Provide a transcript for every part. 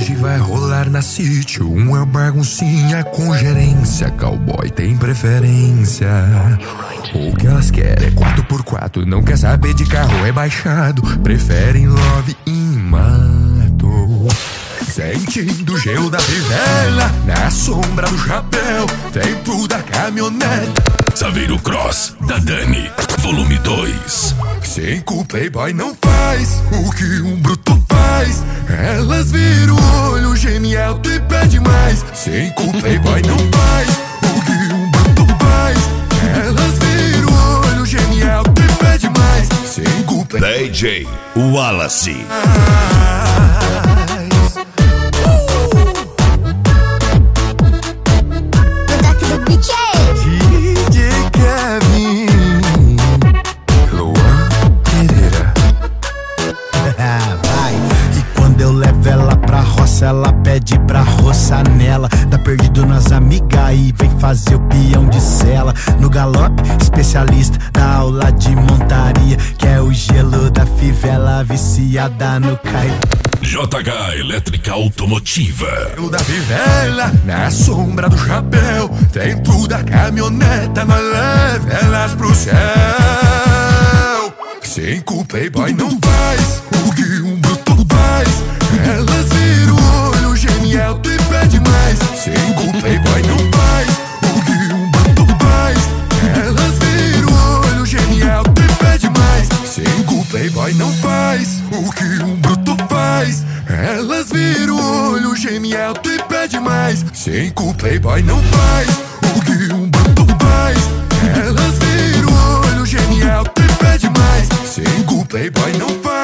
Hoje vai rolar na City uma baguncinha com gerência. Cowboy tem preferência. O que elas querem é 4x4, não quer saber de carro rebaixado. Preferem love em mato. Sentindo o gelo da fivela, na sombra do chapéu, dentro da caminhonete. Saveiro Cross, da Dani, volume 2. 5 playboy não faz o que um bruto faz. Elas viram o olho genial e pede mais. 5 playboy não faz o que um bruto faz. Elas viram o olho genial e pede mais. 5 playboy DJ Wallace. Ela pede pra roçar nela. Tá perdido nas amigas e vem fazer o peão de cela. No galope, especialista da aula de montaria, que é o gelo da fivela viciada no caio. JH Elétrica Automotiva. O da fivela, na sombra do chapéu, dentro da caminhoneta, nós leva elas pro céu. 5 playboy não faz o que um bruto faz. Elas viram o olho genial e pede mais. 5 playboy não faz o que um bruto faz. Elas viram o olho genial e pede mais. 5 playboy não faz o que um bruto faz. Elas viram o olho genial e pede mais. 5 playboy não faz o que um bruto faz. Elas viram o olho genial e pede mais. 5 playboy não faz.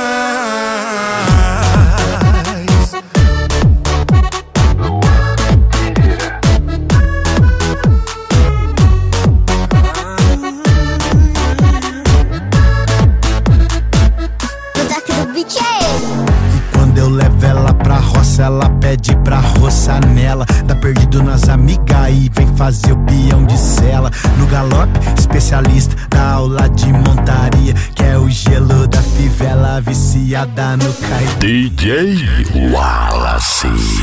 Ela pede pra roçar nela. Tá perdido nas amigas e vem fazer o peão de cela. No galope, especialista da aula de montaria, que é o gelo da fivela viciada no caio. DJ Wallace.